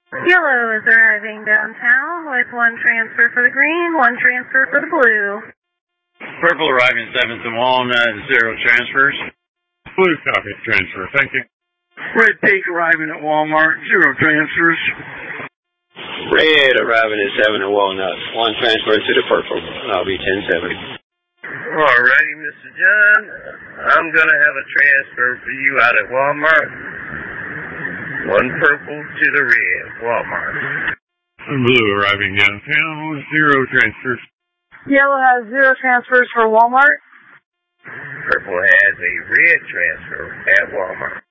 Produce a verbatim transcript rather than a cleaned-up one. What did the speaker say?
Yellow is arriving downtown with one transfer for the green, one transfer for the blue. Purple arriving seventh and Walnut, zero transfers. Blue copy, transfer, thank you. Red Peak arriving at Walmart, zero transfers. Red arriving at seven at Walnut, one transfer to the purple. I'll be ten seven. Alrighty, Mister John. I'm going to have a transfer for you out at Walmart. One purple to the red, Walmart. Blue arriving downtown with zero transfers. Yellow has zero transfers for Walmart. Purple has a red transfer at Walmart.